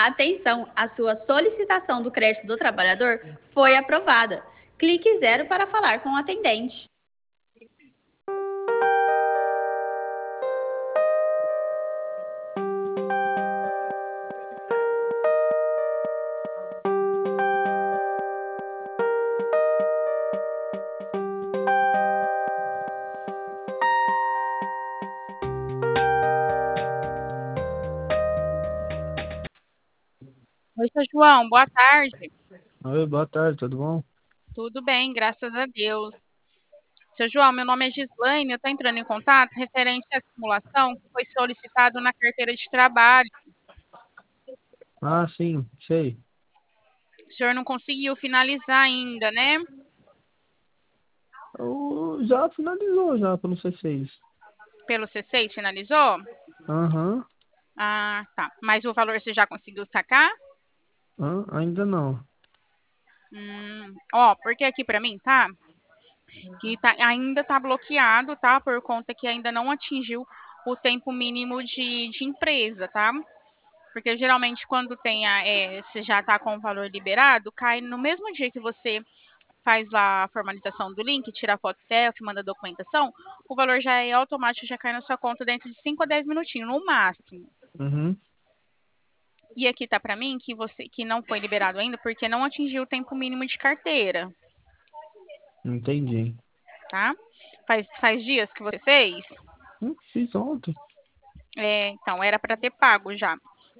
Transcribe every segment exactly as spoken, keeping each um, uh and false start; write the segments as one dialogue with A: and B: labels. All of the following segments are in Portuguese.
A: Atenção, a sua solicitação do crédito do trabalhador foi aprovada. Clique zero para falar com o atendente.
B: Oi, seu João, boa tarde.
C: Oi, boa tarde, tudo bom?
B: Tudo bem, graças a Deus. Seu João, meu nome é Gislaine, eu estou entrando em contato referente à simulação que foi solicitado na carteira de trabalho.
C: Ah, sim, sei.
B: O senhor não conseguiu finalizar ainda, né?
C: Eu já finalizou já pelo C seis.
B: Pelo C seis, finalizou?
C: Aham.
B: Ah, tá. Mas o valor você já conseguiu sacar?
C: Hã? Ainda não.
B: Hum, ó, porque aqui para mim, tá? Que tá, ainda tá bloqueado, tá? Por conta que ainda não atingiu o tempo mínimo de, de empresa, tá? Porque geralmente quando tem a, é, você já está com o valor liberado, cai no mesmo dia que você faz lá a formalização do link, tira a foto selfie, manda a documentação, o valor já é automático, já cai na sua conta dentro de cinco a dez minutinhos, no máximo.
C: Uhum.
B: E aqui tá para mim que você que não foi liberado ainda porque não atingiu o tempo mínimo de carteira,
C: Entendi.
B: tá? Faz, faz dias que você fez?
C: Hum, fiz ontem.
B: É, então, era para ter pago já.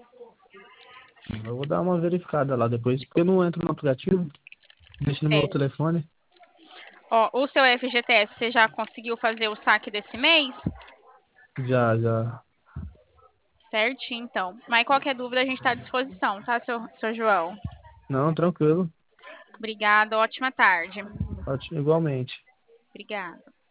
C: Eu vou dar uma verificada lá depois, porque eu não entro no aplicativo, deixo no meu
B: Certo.
C: telefone.
B: Ó, o seu F G T S, você já conseguiu fazer o saque desse mês?
C: Já, já.
B: Certinho, então. Mas qualquer dúvida a gente está à disposição, tá, seu, seu João?
C: Não, tranquilo.
B: Obrigada, ótima tarde.
C: Ótimo, igualmente.
B: Obrigada.